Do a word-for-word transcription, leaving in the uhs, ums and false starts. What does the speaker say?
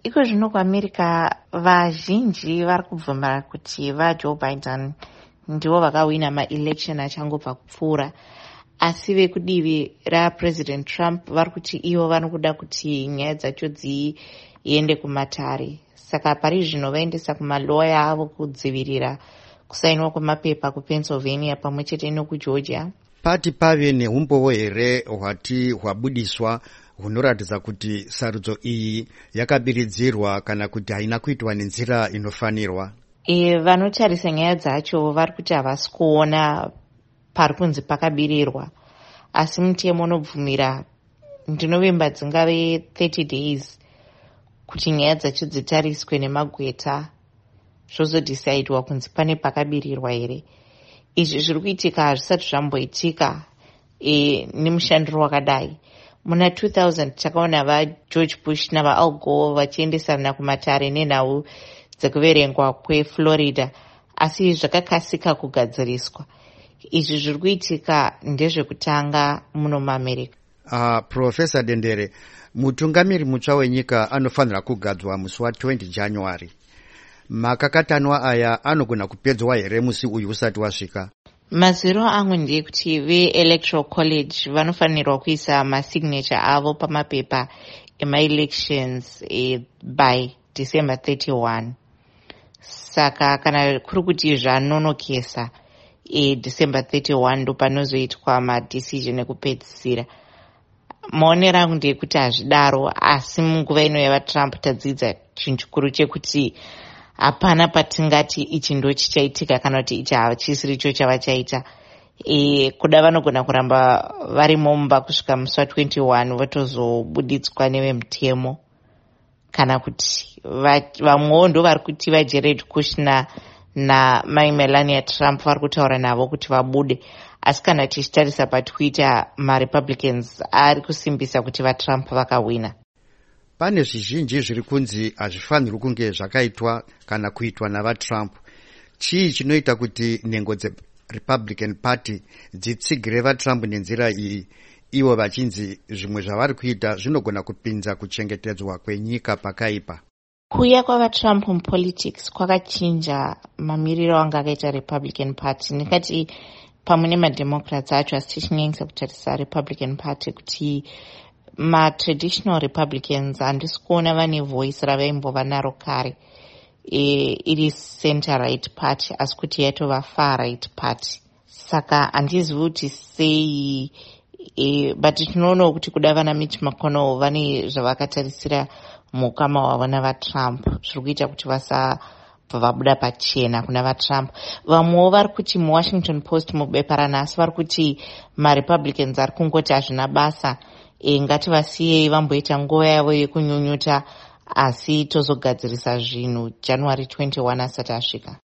iko zvino kuAmerica vazhinji vari kubvumira kuti vaJoe Biden ndivo vakawina maelection achangobva kupfuura, asi vekudivi raPresident Trump vari kuti ivo vanokuda kuti nyaya dzacho dziende kumatare. Saka pari zvino vaendesa kumaloya avo kudzivirira kusainwa kwemapepa kuPennsylvania pamwe chete nokuGeorgia. Pati pave neumbowo here hwati hwabudiswa hunoratidza kuti sarudzo iyi yakabiridzirwa kana kuti haina kuitwa nenzira inofanirwa? E, vanotarisa nyaya dzacho vari kuti havasi kuona pari kunzi pakabirirwa, asi mutemo unobvumira ndinovimba dzingave thirty days kuti nyaya dzacho dzitariswe nemagweta zvozodhisaidwa kunzi pane pakabirirwa here. Izvi zviri kuitika hazvisati zvamboitika e, nemushandiro wakadai. Muna two thousand takaona vaGeorge Bush navaAl Gore vachiendesana kumatare nenhau dzekuverengwa kweFlorida, asi zvakakasika kugadziriswa. Izvi zviri kuitika ndezvekutanga muno muAmerica. Uh, Professor Dendere, mutungamiri mutsva wenyika anofanira kugadzwa musi wa twenty January. Makakatanwa aya anogona kupedzwa here musi uyu usati wasvika? Maziro angu ndekuti veElectoral College vanofanirwa kuisa masignature avo pamapepa ema-elections e, by December thirty-one. Saka kana kuri kuti zvanonokesa e, December thirty-one ndo panozoitwa madecision ekupedzisira. Maonero angu ndekuti hazvidaro, asi munguva ino yavaTrump tadzidza chinhu chikuru chekuti hapana patingati ichi ndo chichaitika kana kuti ichi hachisiri icho chavachaita. E, kuda vanogona kuramba vari momba kusvika musi wa twenty-one vatozobuditswa nevemutemo, kana kuti vamwewo ndo vari kuti vaJared Kushner namai Melania Trump vari kutaura navo kuti vabude. Asi kana tichitarisa paTwitter, maRepublicans ari kusimbisa kuti vaTrump vakawina. Pane zvizhinji zviri kunzi hazvifaniri kunge zvakaitwa kana kuitwa navaTrump. Chii chinoita kuti nhengo dzeRepublican Party dzitsigire vaTrump nenzira iyi, ivo vachinzi zvimwe zvavari kuita zvinogona kupinza kuchengetedzwa kwenyika pakaipa? Kuuya kwavaTrump mupolitics kwakachinja mamiriro anga akaita Republican Party. Ndikati pamwe nemademocrats acho, asi tichinyanyisa kutarisa Republican Party kuti ma-traditional Republicans handisi kuona vane voice ravaimbova naro kare. E, iri center-right party, asi kuti yatova far-right party. Saka handizivi kuti sei, e, but tinoonawo kuti kuda vana Mitch McConnell vane zvavakatarisira mukama wavo navaTrump, zviri kuita kuti vasabva vabuda pachena kuna vaTrump. Vamwewo vari kuti muWashington Post mubepa ranhasi vari kuti maRepublicans ari kungoti hazvina basa, e, ngati vasiyei vamboita nguva yavo yekunyunyuta, asi tozogadzirisa zvinhu January twenty-one asati asvika.